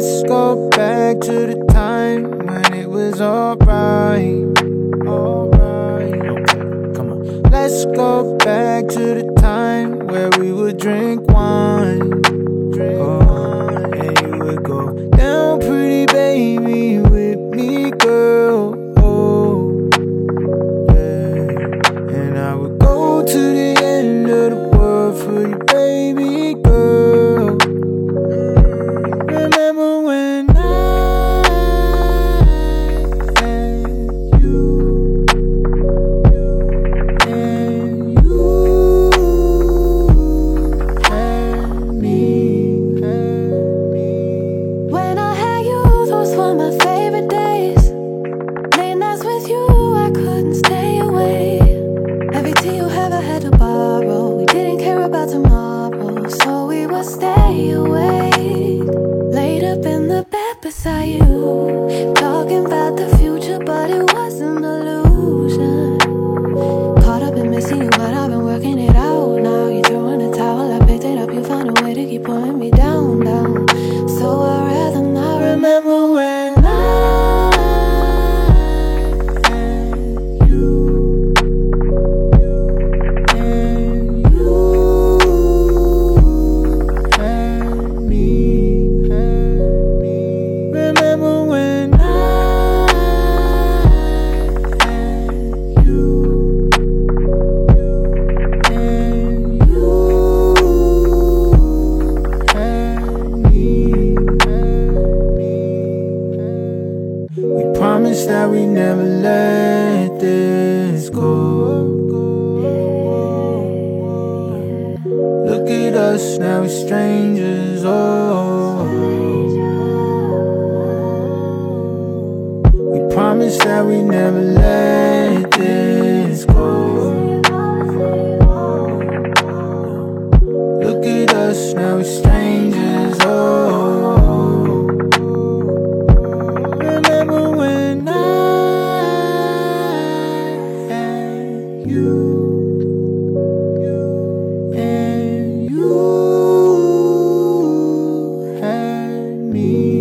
Let's go back to the time when it was alright. Okay, come on. Let's go back to the time where we would drink wine. And you would go down pretty baby with me, girl. Oh, yeah. And I would go to the end of the world for you, baby girl. Remember when I and you and me. When I had you, those were my favorite days. Late nights with you, I couldn't stay away. Every tea you ever had to borrow. We didn't care about tomorrow, so we would stay awake. Laid up in the bed beside you, talking about the future, but it was an illusion. Caught up in missing you, but I've been working it out. Now you're throwing the towel, I picked it up. You found a way to keep pulling me down, down. So I'd rather not remember when I and you And me. Remember when I and you and me. We promised that we never let this go. Look at us now, we're strangers. Oh, we promised that we never let this go. Look at us now, we're strangers. Oh, remember when I and you and you had me.